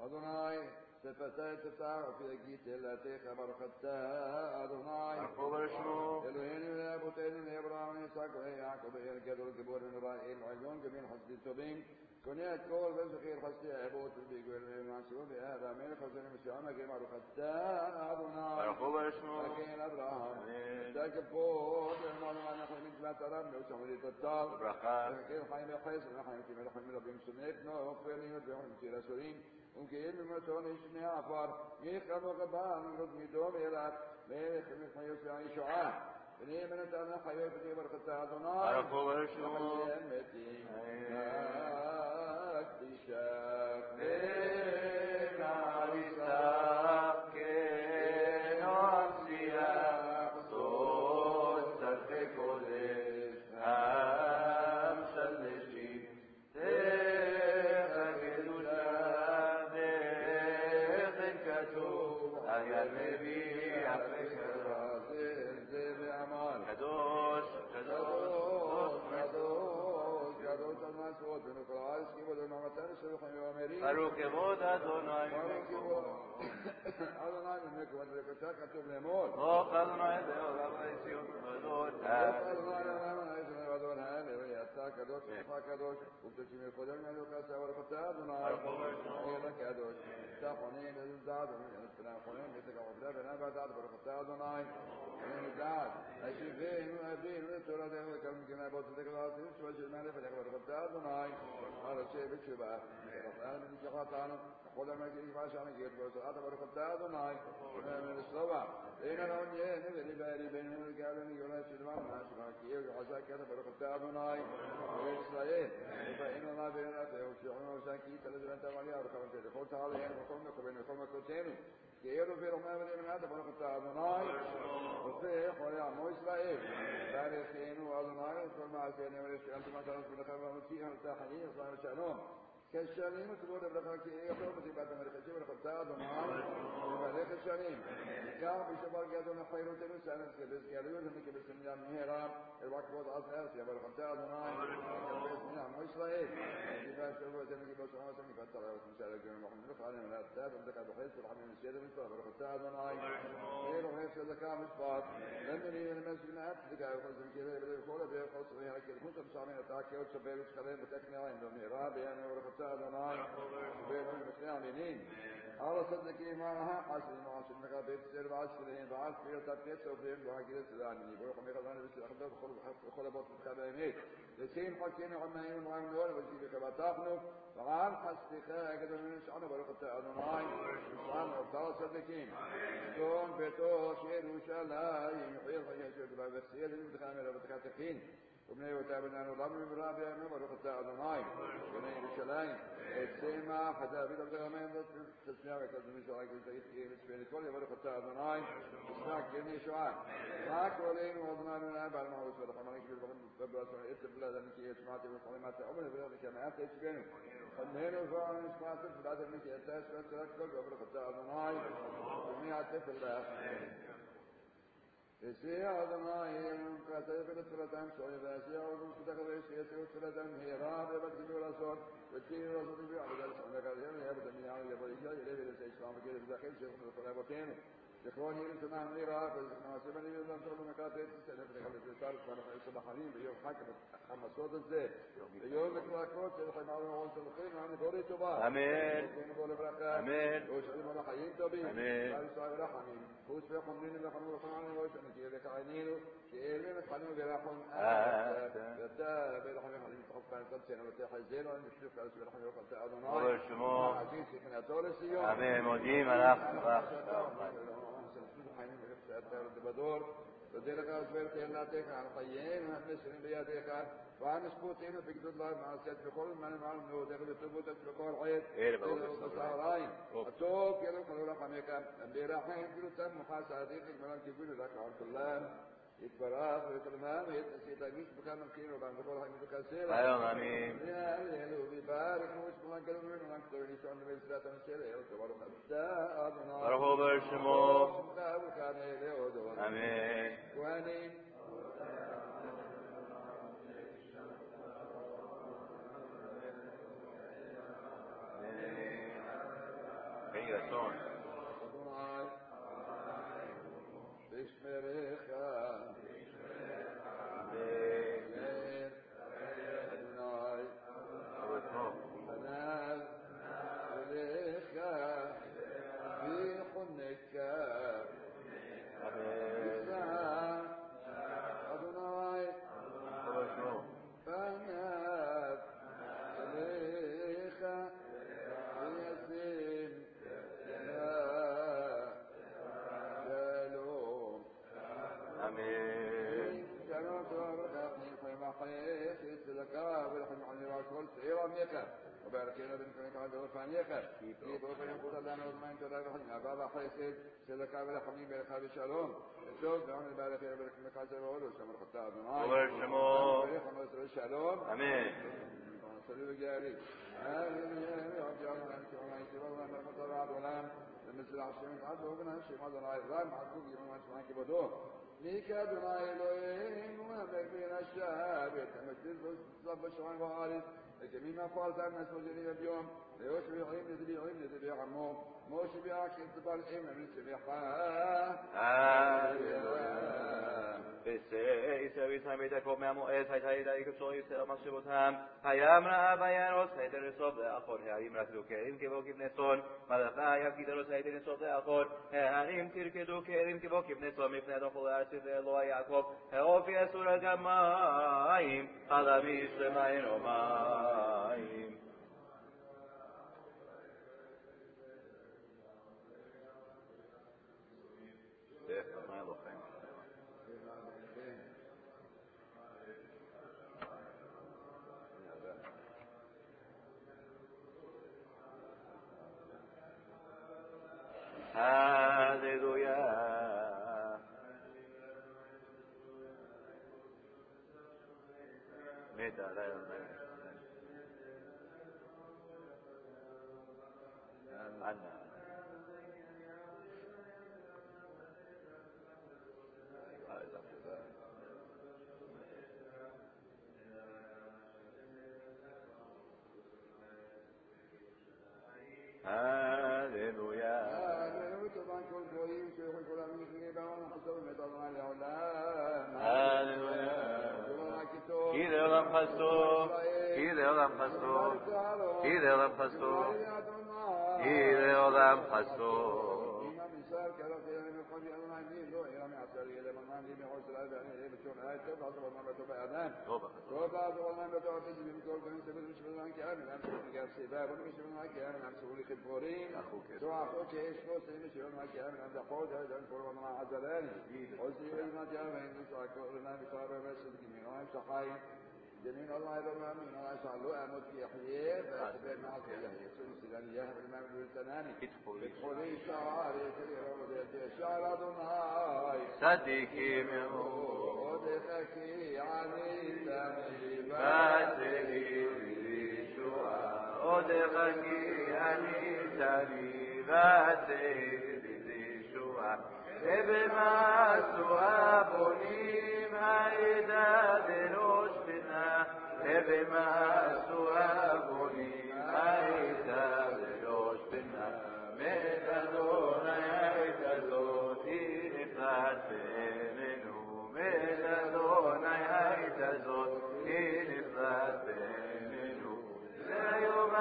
אדוני, שפתי תפתח ופי תהילתך ברכתה, אדוני. ברחו ושמו. אלוהינו לאבותינו לאברהם ליצחק וליעקב אל גדול גיבור ונורא אל עליון גבין חסדי טובים. קונה את כל וזכיר חסדי אבות וביגול ומעשו באהבה המלך חסדי מסוים מגיע ברכתה, אדוני. ברחו ושמו. וכן אברהם. תקפות למעלה אנחנו מצוות הרב נוסח ולתתר. ברכה. וכן חיים בחסד וחיים כמלכים רבים סונק נוח ורעינות וחיים ציר אסורים. וכאילו במתון ישני העפר, מיכנו גבן, רות מדום אליו, מלך מחיות והישועה. בני מנתן החיות בני ברכתה אדוני. ברחו ושמו. וחיים מתים. תשך ונעריסה כנועשייה, סוד צדקי קודש, המשלשים, דרך הקדושה, דרך כתוב, היה מביא אחרי קרא, זה ועמל. קדוש, קדוש, קדוש, קדוש על מעשרות, ונקרא על סכיבות ומעמתן ושלוחים ואומרים. ברוך כבוד אדוני ממקומו. אדוני ממקומו, ולקצה כתוב לאמור. ברוך אדוני בעולם היציאות ובדות. ברוך אדוני לעולם היציאות ובדות, הללויה, אתה קדוש, שלך קדוש, ותשימי קודם ממנו כעשה ברכתה אדוני. אלא קדוש, אתה חונן לדעת, ונתפנה חונן, ותקע עובדה בנה בדעת ברכתה אדוני. ונדעת, השיבינו, אבינו, לתורתנו, וכמה מגינה בו צדק לעתים, תשובה של מלך, ולך ברכתה אדוני. על השבת שבה, ורפאל מנשחתנו, כל המגיעים כבר שהמגיעות בו, ברכתה אדוני. ונשלובה, אין העניין, ולבארי בינינו לגאלנו יולד שלמה, ונשמע קייב וחזק כתב ברכתה אדוני. וישראל, ובאין עונה ואין עתה, ושעונה ושקית, לדרנתה ועליה, ורחמתה לכל תעליהם, וכל מקובין וכל מקותינו. כאילו ורחמה ולמנעת ברכתה אדוני. ופך ולעמו ישראל, ברכנו אדוני, וכל מעשינו ולשכם תמתנות ולכם והמציע ולתחיים, וסלם ושלום. כשנים וכבוד הברכה כי יחזור בסיבת המלכשים ולכבתה אדוני ובעלי כשנים וכך בשבר גדול חירותנו סנס כבזגליות ומקבל סמילה מהרה אלוה כבוד עזר שיבר לכבתה אדוני וכבל סמילה עמו ישראל וגיבה שלבותנו גיבה שלמותנו גיבה תראה ותמשל הגרם ומחמד לך עליהם ולהבטד ומדקה בחץ ולחמים מסייד ומצפת ולכבתה אדוני ואילו חץ ודקה משפט למני ולמס בנעת דקה וחוזר מכירה ולכל אביר חוסר וירקל חוץ המסעמין התעקיות שבל ושכלם ותקנעין במהרה ביאנו ולכבתה אדוני ובינו בשני עמינים על הסדקים מעها حسن وعشر مقابل سير وعشرين وعشر في تبكيت سوفين وعقيدة سلامين بروح ميخذان بس الأخبار بخلبات الخبائمين لسين حكين عمائين وعمل ولا وجيب كباتاخنو وعن حسدقاء قدر من شعنا برقة أدوناي وعن أبطال صدقين دون بيتو شير وشالاي يحيط يشوف بسير المتخامل وبتكاتقين وبني وتابنا نظام برابع من برقة أدوناي بني بشلاين السيما حتى بيت الغمين تسمع وكذب شعاك وزيت بين كل برقة أدوناي تسمع كني شعاك معك ولين وأدوناي من أبع المعروس ورحمانك بالبرقة إتبلا ذلك يسمعتي وصلمات عمر بلاد كماءات يتبينه خلين وفعل نسمعت بلاد ذلك يتاس وترك كل برقة أدوناي جميع تفلا إسيا أدوناي كاتب الثلاثان شوي باسيا وكتب الشيء الثلاثان هي رابع بدل ولا صوت وتشير وصوت في عبد الله قال يا بدل من يعني يقول إلى الإسلام كده بداخل شيء من الخلافين إخواني لسنا من العراق ناسبني من طول مكاتب سنة خلت الشارع فأنا صباح حليم بيوم حكم خمس صوت الزين يوم الكلاكوت يلقي معه وانت الخير عن دوري تبا آمين ونقول بركة آمين وشعر من حيين تبي آمين قال صاحب رحمين خوش في قمرين اللي خلوا خلنا وشأن كي لك عينينه كي من خلوا برحم بدا برحم حليم تحب عن قد سنة وتاح الزين وأن يشوف على سبيل رحمه وقد تعالى وبرشمو عزيز كنا تورس يوم آمين مديم الأخ بدور وديرك أصبر تيلاتك عن قيين وهنسر بياديك وعن سبوتين في قدر الله مع السيد بقول من المعلم هو دخل التبوت بقول عيد وتصارين التوب يدخل خلو رقمك برحين كل تم محاساديك الملام كبير لك عبد الله يتبراك ويتلمام ويتنسي تاقيش بكان مكين وبعد بقول حق متكسيرا أيوة آمين يا أهل وبيبارك واسم الله كلمة من أكثر يسعون نبي السلاة من السيرة وتبارك أبدا أبنا برهو برشمو وكان إليه ودور آمين وانين יהי רצון. תשמרך وبارك لنا بنفسك عند وفانيك كيف وفنقول لنا وضمن تدار رحمنا بابا حيسد سلك على حميم بالخير الشلوم الشوق بعمل بارك لنا بنفسك عند وفانيك وشمر خطاب وبرشمو الشلوم امين صلوا الجاري امين يا رب يا الله انت وما انت والله ما مطلع ولام مثل عشان عدو وبنا شيء ما ضل عيران معكوك يوم ما تسمعك بدو ميكا دناي لوين وما بين الشاب تمثل صب الشوان وعارف جميع ما فعلت الناس موجودين اليوم ليوش بيعين يدري عمو موش بيعك انتبال الإيمان من سبيحة يسوي سميت كوم يا مؤيد هاي ذلك الصوي سمشبوت هم هيام رأبيان روس هيدا الصوب لأخور هيام رسلو كريم كبوك ابن صون ماذا يا كيد روس هيدا الصوب لأخور هيام تركدو كريم كبوك ابن صون مفنا دخول أرسل الله يعقوب هو في سورة جماعين هذا بيش ماين وماين Hallelujah. جميل الله يرحمه من الله يسعده أموت في يحييه فأتبع معك يحييه سلسلة يهب المام بالتناني ادخلي شعاري كبيرة وزيتي شعر دنهاي صديقي منه ودخكي عني تميباتي بشوى ودخكي عني تميباتي بشوى بما سوابني مايدا بروش بنا بما سوابني مايدا بروش بنا ميدادون يعيدادون نفات منه ميدادون يعيدادون نفات منه لا يوم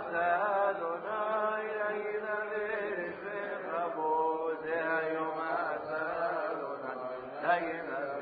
أسادنا إلينا برسم ربو لا يوم أسادنا إلينا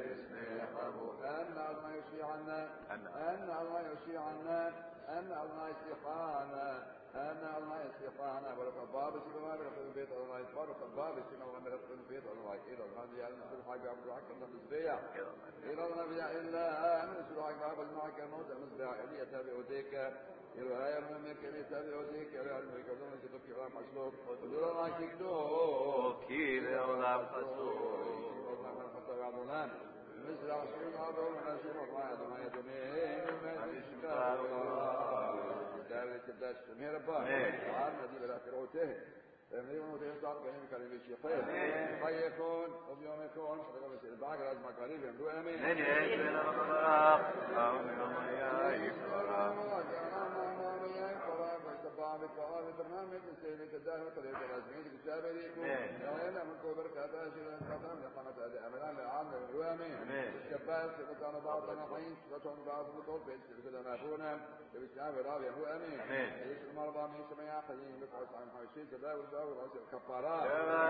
أن الله يشفي عنا أن الله يستحانا أن الله يستحانا بركة باب السماء بركة البيت الله بركة باب السماء بركة البيت الله إلى الله يا نسل حق عبد الحق المسبيع إلى الله إلا أن نسل حق باب المعك الموت المسبيع إلي يتابع ذيك إلى غير منك إلي يتابع ذيك إلى الملك ودون كتب كلام مسلوب ودون الله كتب كيل الله مسلوب الله من خطر عبدالله مثل عشرين عبر من أشهر الله يدوم يدومين من إشكال الله دارة تبدأ تستمير الباب وعالنا دي بالأخروته فمن وتيصعب كلمة كلمة الشيخين خيكون وبيوم يكون فقط البعض لازم قريب يمدو أمين من يجبنا الخلاق أمين الله يا إكرام وترنامك السيد الدار وطريق الأزمين كتابة ليكم وإن من كبر كاتا شيئا قطعا لقامة أمران لعام الوامين الشباب سبتان بعضنا حين سبتان بعض مطول في السلسلة نافونا بسلام رابع هو أمين يش المرضى من سميع حيين بقعص عن حيشين تداول داول عصر الكفارات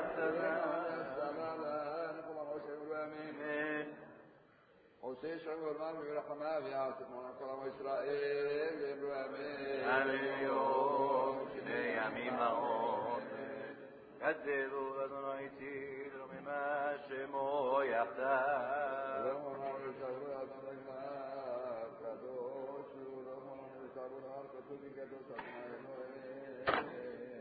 نقول الله وشيء الوامين وسيش عمر ما برحمة في عاصف ونقرم إسرائيل الوامين اليوم شني عميمهم كذبوا أدنيتي مما شمو يختار ورمنا يشعر أدنينا كدوش ورمنا يشعر الأرض كتبك دوش أدنينا